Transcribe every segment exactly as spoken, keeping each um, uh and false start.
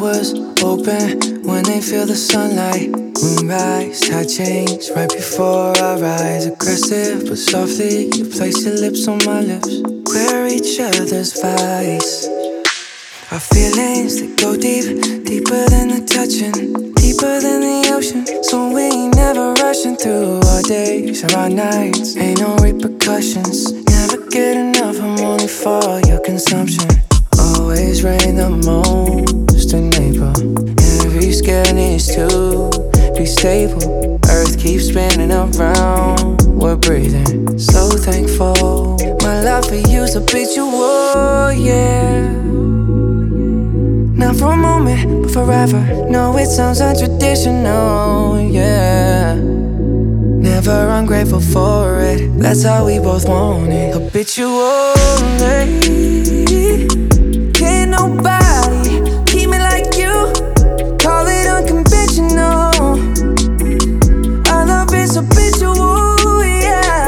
flowers open when they feel the sunlight. Moonrise, tide change right before our eyes. Aggressive but softly, you place your lips on my lips. We're each other's vice. Our feelings, they go deep, deeper than the touching, deeper than the ocean. So we ain't never rushing through our days or our nights. Ain't no repercussions, never get enough, I'm only for your consumption. Always rain the most, a neighbor. Every scale needs to be stable. Earth keeps spinning around, we're breathing. So thankful, my love for you's habitual, yeah. Not for a moment, but forever. No, it sounds untraditional, yeah. Never ungrateful for it, that's how we both want it. Habitual, can't nobody keep me like you. Call it unconventional. Our love is habitual, yeah.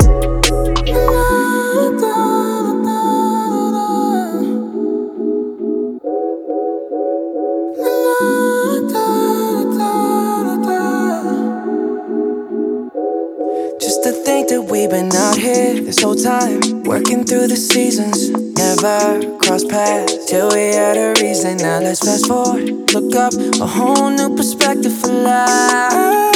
Just to think that we've been out here this whole time, working through the seasons, never crossed paths till we had a reason. Now let's fast forward, look up, a whole new perspective for life.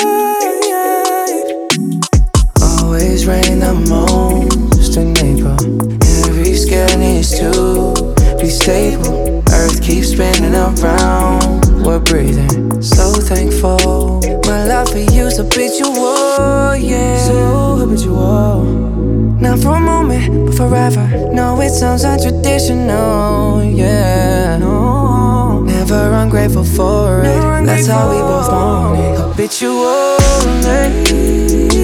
Always rain the most, a neighbor. Every scale needs to be stable. Earth keeps spinning around, we're breathing. So thankful, my love for you's habitual, yeah. So habitual. Not for a moment, but forever. No, it sounds untraditional, yeah. No, never ungrateful for it, that's how we both want it. Habitual, yeah.